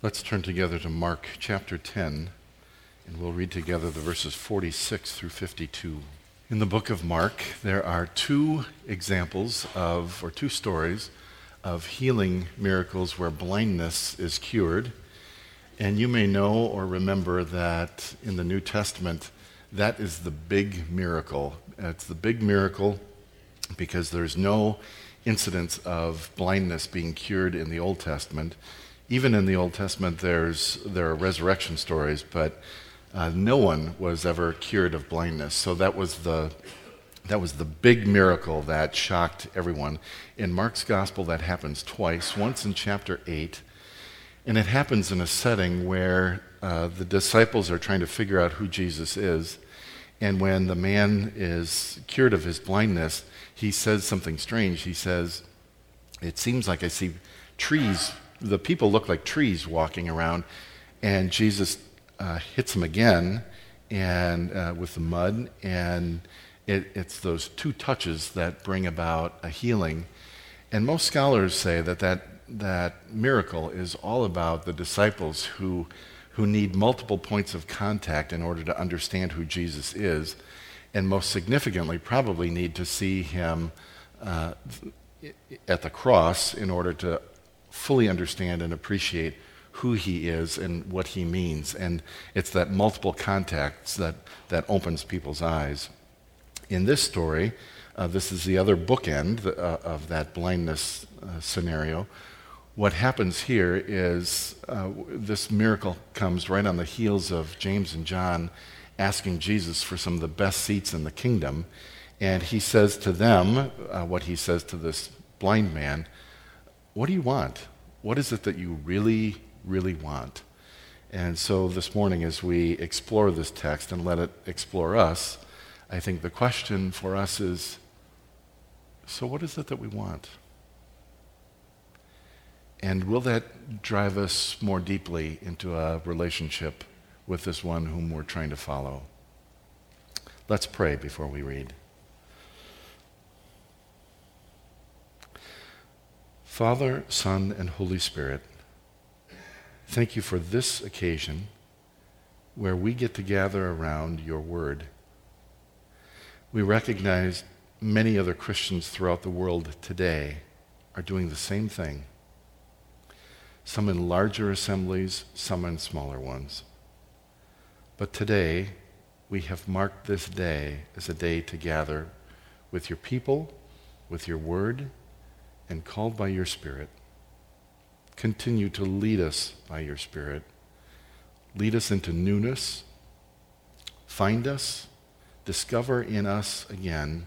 Let's turn together to Mark chapter 10, and we'll read together the verses 46 through 52. In the book of Mark, there are two stories of healing miracles where blindness is cured. And you may know or remember that in the New Testament, that is the big miracle. It's the big miracle because there's no incidence of blindness being cured in the Old Testament. Even in the Old Testament, there are resurrection stories, but no one was ever cured of blindness. So that was the big miracle that shocked everyone. In Mark's gospel, that happens twice. Once in chapter 8, and it happens in a setting where the disciples are trying to figure out who Jesus is. And when the man is cured of his blindness, he says something strange. He says, "It seems like I see trees. The people look like trees walking around." And Jesus hits him again and with the mud, and it's those two touches that bring about a healing. And most scholars say that miracle is all about the disciples who need multiple points of contact in order to understand who Jesus is, and most significantly probably need to see him at the cross in order to fully understand and appreciate who he is and what he means. And it's that multiple contacts that opens people's eyes. In this story, this is the other bookend of that blindness scenario. What happens here is this miracle comes right on the heels of James and John asking Jesus for some of the best seats in the kingdom. And he says to them what he says to this blind man: "What do you want? What is it that you really, really want?" And so this morning, as we explore this text and let it explore us, I think the question for us is, so what is it that we want? And will that drive us more deeply into a relationship with this one whom we're trying to follow? Let's pray before we read. Father, Son, and Holy Spirit, thank you for this occasion where we get to gather around your word. We recognize many other Christians throughout the world today are doing the same thing. Some in larger assemblies, some in smaller ones. But today, we have marked this day as a day to gather with your people, with your word, and called by your Spirit. Continue to lead us by your Spirit. Lead us into newness. Find us. Discover in us again.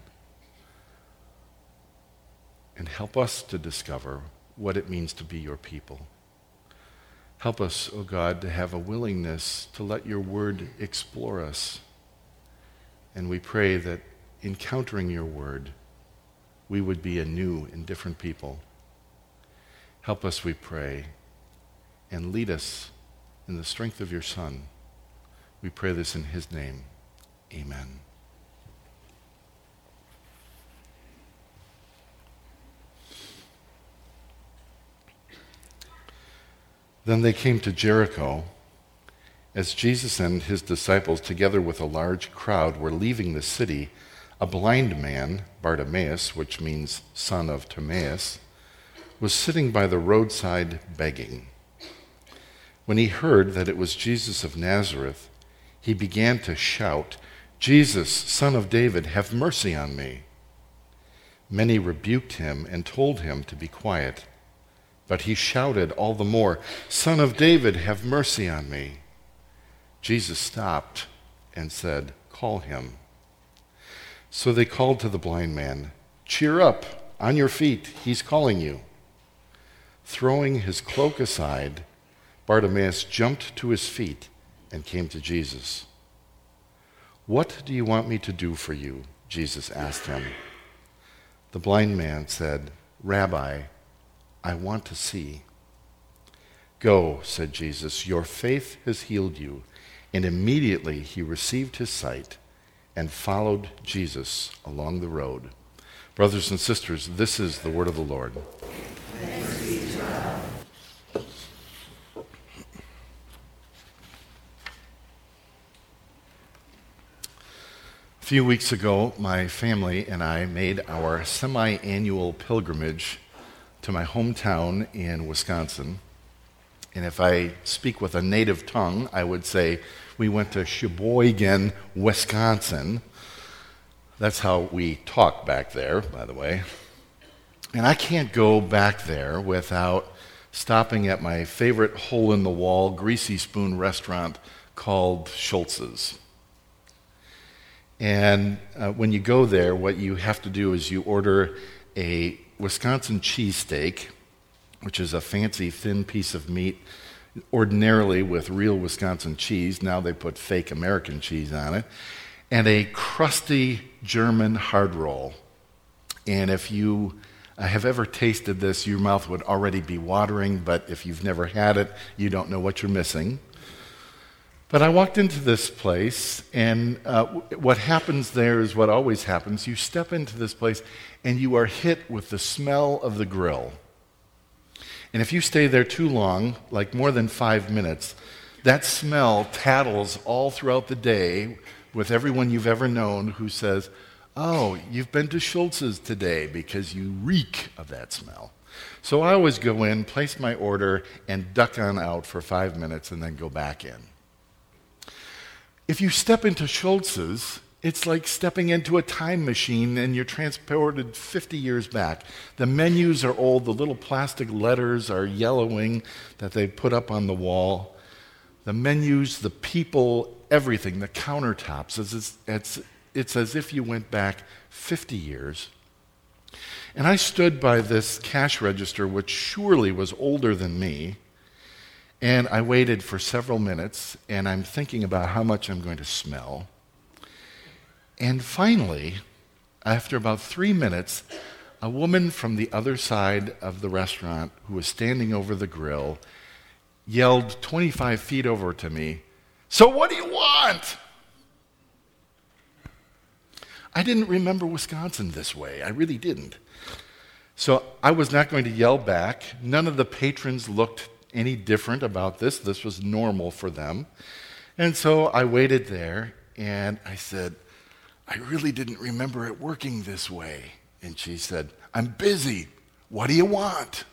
And help us to discover what it means to be your people. Help us, O God, to have a willingness to let your word explore us. And we pray that encountering your word, we would be a new and different people. Help us, we pray, and lead us in the strength of your Son. We pray this in his name. Amen. Then they came to Jericho. As Jesus and his disciples, together with a large crowd, were leaving the city, a blind man, Bartimaeus, which means son of Timaeus, was sitting by the roadside begging. When he heard that it was Jesus of Nazareth, he began to shout, "Jesus, Son of David, have mercy on me." Many rebuked him and told him to be quiet. But he shouted all the more, "Son of David, have mercy on me." Jesus stopped and said, "Call him." So they called to the blind man, "Cheer up, on your feet, he's calling you." Throwing his cloak aside, Bartimaeus jumped to his feet and came to Jesus. "What do you want me to do for you?" Jesus asked him. The blind man said, "Rabbi, I want to see." "Go," said Jesus, "your faith has healed you." And immediately he received his sight and followed Jesus along the road. Brothers and sisters, this is the word of the Lord. Thanks be to God. A few weeks ago, my family and I made our semi-annual pilgrimage to my hometown in Wisconsin. And if I speak with a native tongue, I would say we went to Sheboygan, Wisconsin. That's how we talk back there, by the way. And I can't go back there without stopping at my favorite hole-in-the-wall, greasy spoon restaurant called Schultz's. And when you go there, what you have to do is you order a Wisconsin cheesesteak, which is a fancy thin piece of meat, ordinarily with real Wisconsin cheese. Now they put fake American cheese on it. And a crusty German hard roll. And if you have ever tasted this, your mouth would already be watering, but if you've never had it, you don't know what you're missing. But I walked into this place, and what happens there is what always happens. You step into this place, and you are hit with the smell of the grill. And if you stay there too long, like more than 5 minutes, that smell tattles all throughout the day with everyone you've ever known who says, "Oh, you've been to Schultz's today," because you reek of that smell. So I always go in, place my order, and duck on out for 5 minutes and then go back in. If you step into Schultz's, it's like stepping into a time machine and you're transported 50 years back. The menus are old, the little plastic letters are yellowing that they put up on the wall. The menus, the people, everything, the countertops, it's as if you went back 50 years. And I stood by this cash register, which surely was older than me, and I waited for several minutes, and I'm thinking about how much I'm going to smell. And finally, after about 3 minutes, a woman from the other side of the restaurant who was standing over the grill yelled 25 feet over to me, "So what do you want?" I didn't remember Wisconsin this way. I really didn't. So I was not going to yell back. None of the patrons looked any different about this. This was normal for them. And so I waited there, and I said, "I really didn't remember it working this way." And she said, "I'm busy. What do you want?"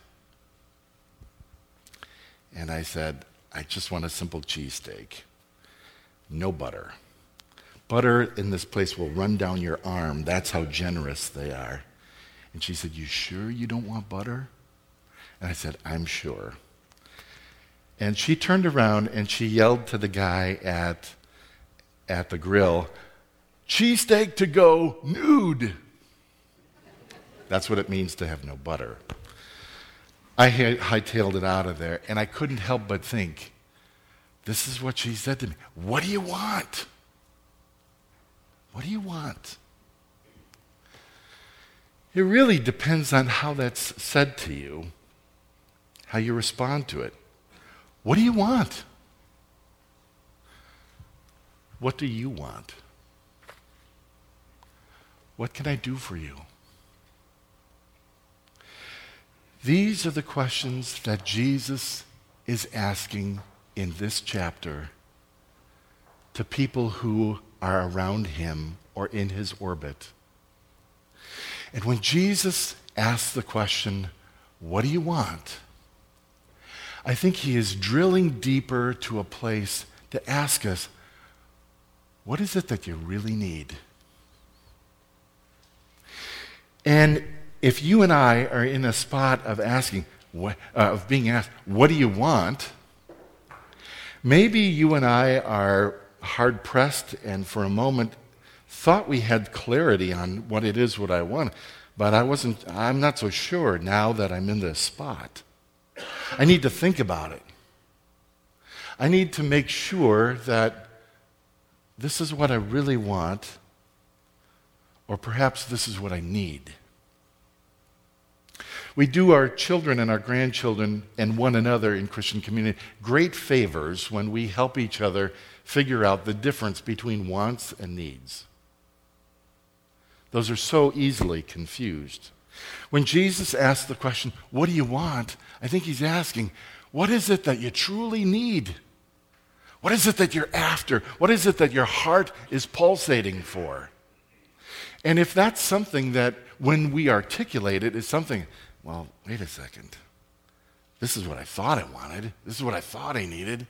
And I said, "I just want a simple cheesesteak. No butter. Butter in this place will run down your arm. That's how generous they are." And she said, "You sure you don't want butter?" And I said, "I'm sure." And she turned around and she yelled to the guy at the grill, "Cheesesteak to go, nude." That's what it means to have no butter. I hightailed it out of there, and I couldn't help but think, this is what she said to me. "What do you want? What do you want?" It really depends on how that's said to you, how you respond to it. What do you want? What do you want? What can I do for you? These are the questions that Jesus is asking in this chapter to people who are around him or in his orbit. And when Jesus asks the question, "What do you want?" I think he is drilling deeper to a place to ask us, what is it that you really need? And if you and I are in a spot of of being asked, "What do you want?" maybe you and I are hard pressed and for a moment thought we had clarity on what it is what I want, but I'm not so sure now that I'm in this spot. I need to think about it. I need to make sure that this is what I really want, or perhaps this is what I need. We do our children and our grandchildren and one another in Christian community great favors when we help each other figure out the difference between wants and needs. Those are so easily confused. When Jesus asks the question, "What do you want?" I think he's asking, what is it that you truly need? What is it that you're after? What is it that your heart is pulsating for? And if that's something that, when we articulate it, is something, well, wait a second. This is what I thought I wanted. This is what I thought I needed.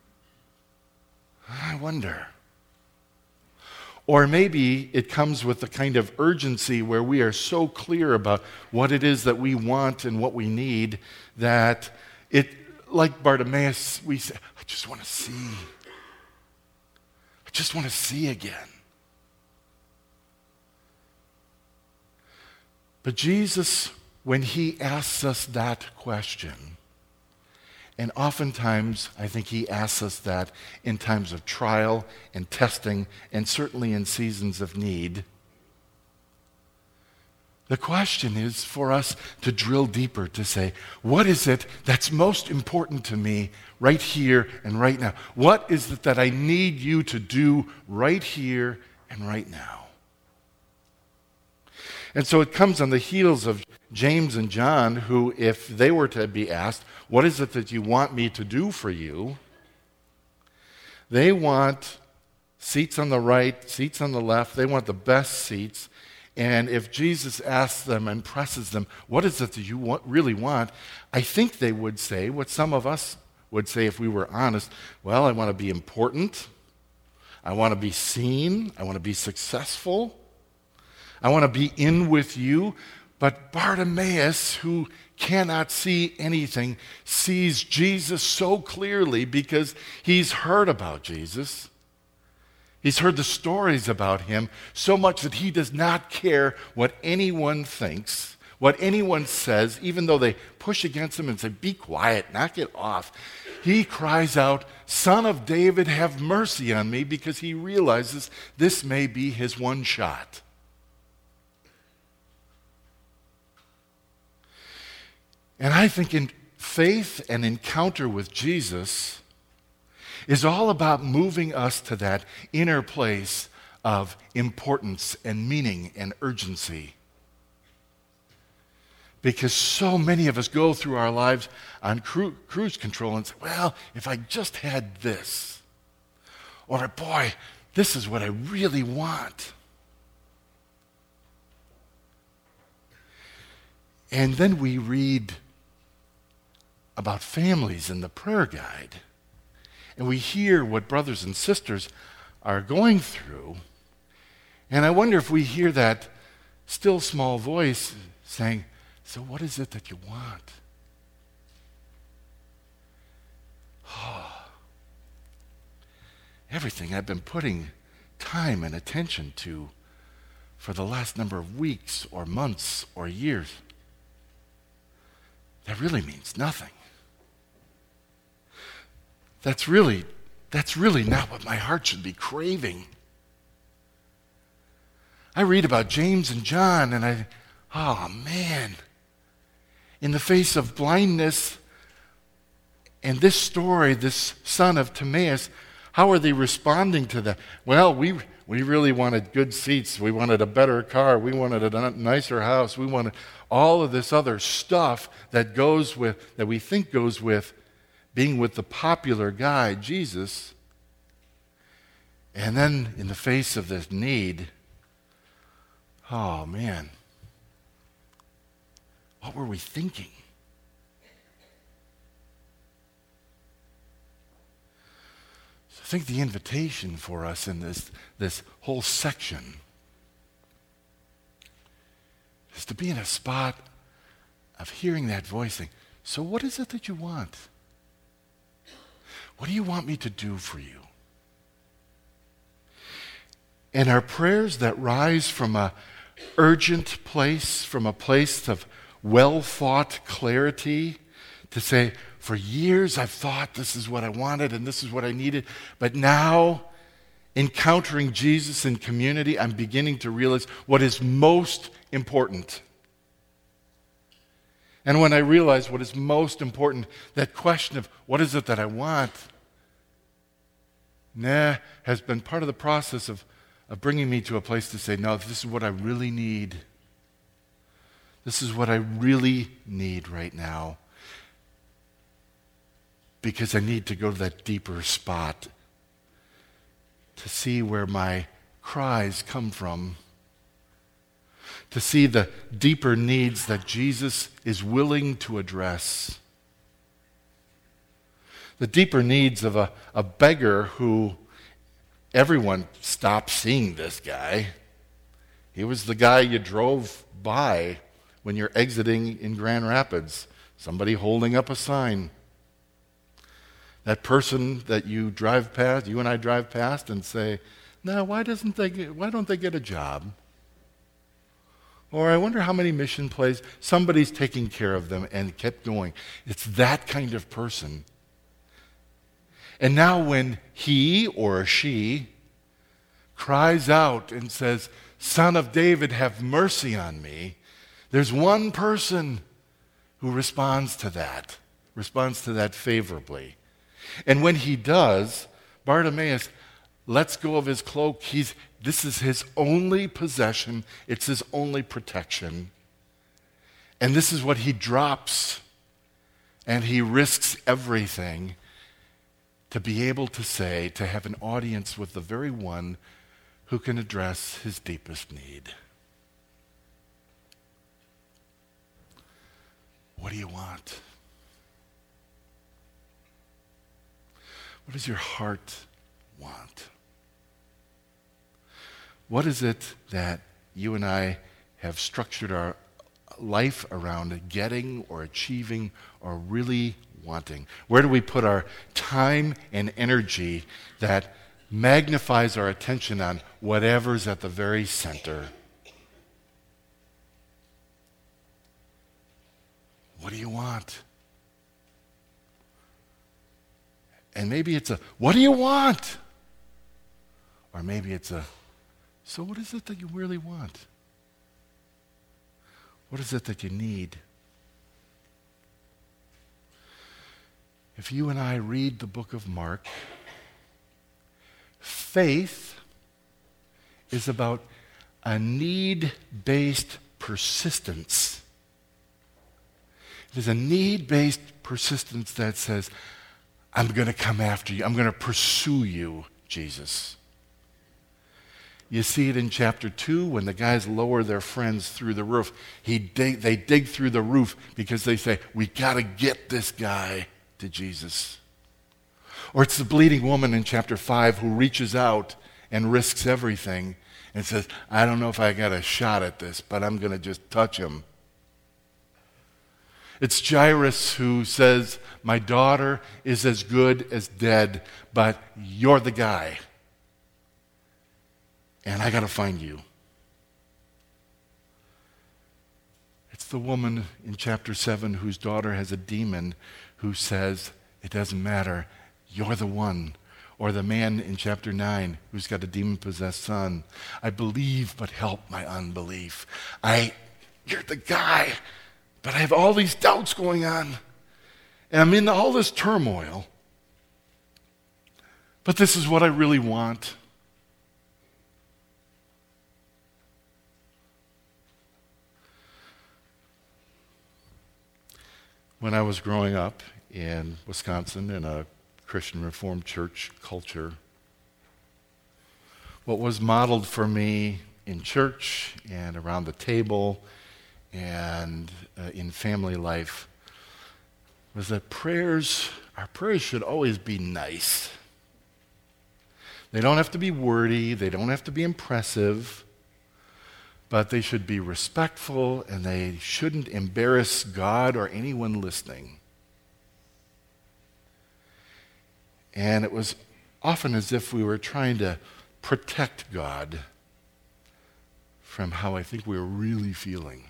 I wonder. Or maybe it comes with a kind of urgency where we are so clear about what it is that we want and what we need that it, like Bartimaeus, we say, I just want to see. I just want to see again. But Jesus, when he asks us that question, and oftentimes I think he asks us that in times of trial and testing, and certainly in seasons of need, the question is for us to drill deeper, to say, what is it that's most important to me right here and right now? What is it that I need you to do right here and right now? And so it comes on the heels of James and John, who, if they were to be asked, what is it that you want me to do for you? They want seats on the right, seats on the left. They want the best seats. And if Jesus asks them and presses them, what is it that you really want? I think they would say what some of us would say if we were honest. Well, I want to be important. I want to be seen. I want to be successful. I want to be in with you. But Bartimaeus, who cannot see anything, sees Jesus so clearly because he's heard about Jesus. He's heard the stories about him so much that he does not care what anyone thinks, what anyone says, even though they push against him and say, be quiet, knock it off. He cries out, Son of David, have mercy on me, because he realizes this may be his one shot. And I think in faith and encounter with Jesus is all about moving us to that inner place of importance and meaning and urgency. Because so many of us go through our lives on cruise control and say, well, if I just had this, or boy, this is what I really want. And then we read about families in the prayer guide, and we hear what brothers and sisters are going through, and I wonder if we hear that still small voice saying, so what is it that you want? Oh, everything I've been putting time and attention to for the last number of weeks or months or years, that really means nothing. That's really not what my heart should be craving. I read about James and John, and oh man, in the face of blindness and this story, this son of Timaeus, how are they responding to that? Well, we really wanted good seats. We wanted a better car. We wanted a nicer house. We wanted all of this other stuff that we think goes with being with the popular guy, Jesus. And then in the face of this need, oh man, what were we thinking? So I think the invitation for us in this whole section is to be in a spot of hearing that voice saying, so what is it that you want? What do you want me to do for you? And our prayers that rise from an urgent place, from a place of well-thought clarity, to say, for years I've thought this is what I wanted and this is what I needed, but now, encountering Jesus in community, I'm beginning to realize what is most important. And when I realize what is most important, that question of what is it that I want, has been part of the process of bringing me to a place to say, no, this is what I really need. This is what I really need right now. Because I need to go to that deeper spot to see where my cries come from to see the deeper needs that Jesus is willing to address. The deeper needs of a beggar who everyone stopped seeing this guy. He was the guy you drove by when you're exiting in Grand Rapids. Somebody holding up a sign. That person that you drive past, you and I drive past and say, "No, why don't they get a job?" Or, "I wonder how many mission plays somebody's taking care of them," and kept going. It's that kind of person. And now when he or she cries out and says, "Son of David, have mercy on me," there's one person who responds to that favorably. And when he does, Bartimaeus lets go of his cloak. This is his only possession. It's his only protection. And this is what he drops. And he risks everything to be able to say, to have an audience with the very one who can address his deepest need. What do you want? What does your heart want? What is it that you and I have structured our life around getting or achieving or really wanting? Where do we put our time and energy that magnifies our attention on whatever's at the very center? What do you want? And maybe it's a, "What do you want?" Or maybe it's a, "So what is it that you really want? What is it that you need?" If you and I read the book of Mark, faith is about a need-based persistence. It is a need-based persistence that says, "I'm going to come after you. I'm going to pursue you, Jesus." You see it in chapter 2 when the guys lower their friends through the roof. They dig through the roof because they say, "We got to get this guy to Jesus." Or it's the bleeding woman in chapter 5 who reaches out and risks everything and says, "I don't know if I got a shot at this, but I'm going to just touch him." It's Jairus who says, "My daughter is as good as dead, but you're the guy. And I got to find you." It's the woman in chapter 7 whose daughter has a demon who says, "It doesn't matter, you're the one." Or the man in chapter 9 who's got a demon-possessed son. "I believe, but help my unbelief. You're the guy, but I have all these doubts going on. And I'm in all this turmoil. But this is what I really want." When I was growing up in Wisconsin in a Christian Reformed church culture, what was modeled for me in church and around the table and in family life was that our prayers should always be nice. They don't have to be wordy, they don't have to be impressive, but they should be respectful and they shouldn't embarrass God or anyone listening. And it was often as if we were trying to protect God from how I think we were really feeling.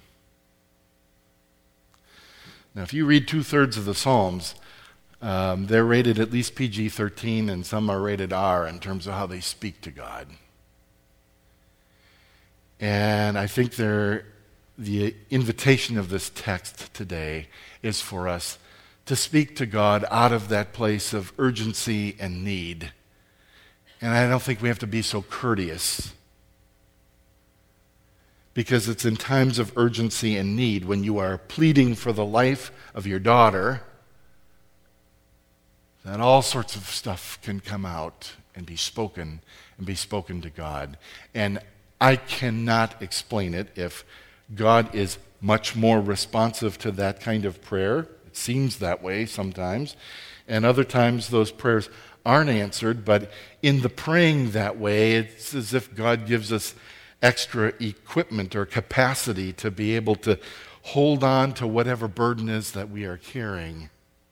Now, if you read 2/3 of the Psalms, they're rated at least PG-13 and some are rated R in terms of how they speak to God. And I think the invitation of this text today is for us to speak to God out of that place of urgency and need. And I don't think we have to be so courteous, because it's in times of urgency and need, when you are pleading for the life of your daughter, that all sorts of stuff can come out and be spoken to God. And I cannot explain it if God is much more responsive to that kind of prayer. It seems that way sometimes. And other times those prayers aren't answered, but in the praying that way, it's as if God gives us extra equipment or capacity to be able to hold on to whatever burden is that we are carrying.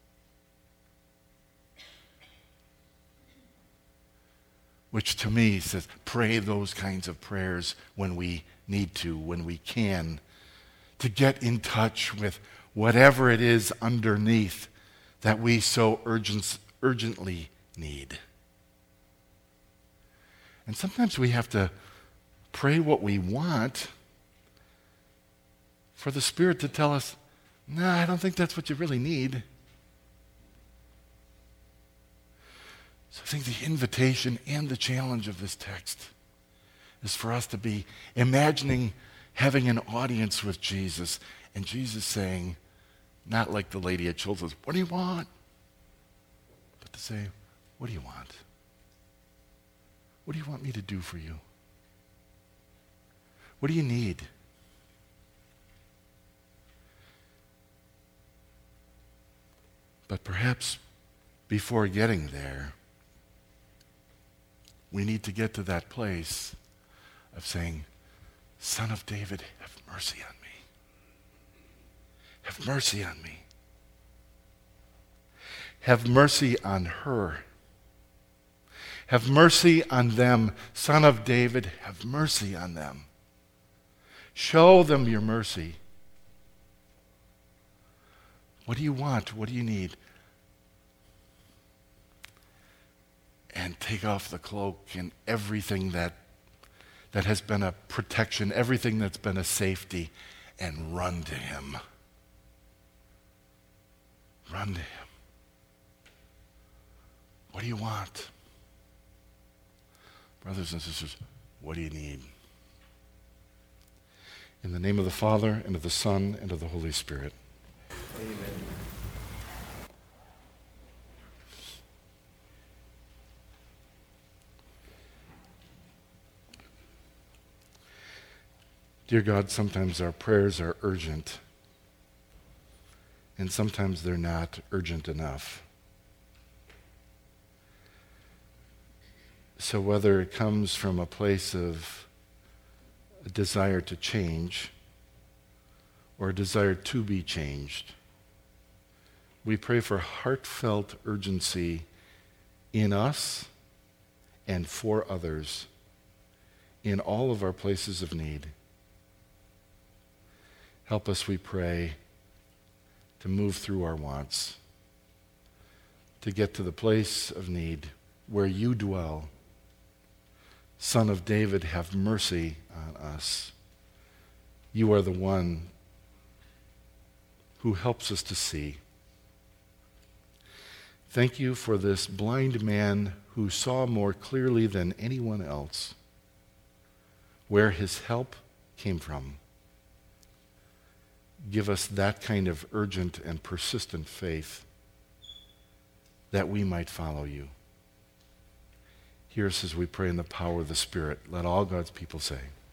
Which to me says, pray those kinds of prayers when we need to, when we can, to get in touch with whatever it is underneath that we so urgently need. And sometimes we have to pray what we want for the Spirit to tell us, no, I don't think that's what you really need. So I think the invitation and the challenge of this text is for us to be imagining having an audience with Jesus, and Jesus saying, not like the lady at Schultz's, what do you want? But to say, what do you want? What do you want me to do for you? What do you need? But perhaps before getting there, we need to get to that place of saying, Son of David, have mercy on me. Have mercy on me. Have mercy on her. Have mercy on them. Son of David, have mercy on them. Show them your mercy. What do you want? What do you need? And take off the cloak and everything that has been a protection, everything that's been a safety, and run to him. Run to him. What do you want? Brothers and sisters, what do you need? In the name of the Father, and of the Son, and of the Holy Spirit. Amen. Dear God, sometimes our prayers are urgent, and sometimes they're not urgent enough. So whether it comes from a place of a desire to change or a desire to be changed, we pray for heartfelt urgency in us and for others in all of our places of need. Help us, we pray, to move through our wants, to get to the place of need where you dwell. Son of David, have mercy on us. You are the one who helps us to see. Thank you for this blind man who saw more clearly than anyone else where his help came from. Give us that kind of urgent and persistent faith that we might follow you. Hear us as we pray in the power of the Spirit. Let all God's people say,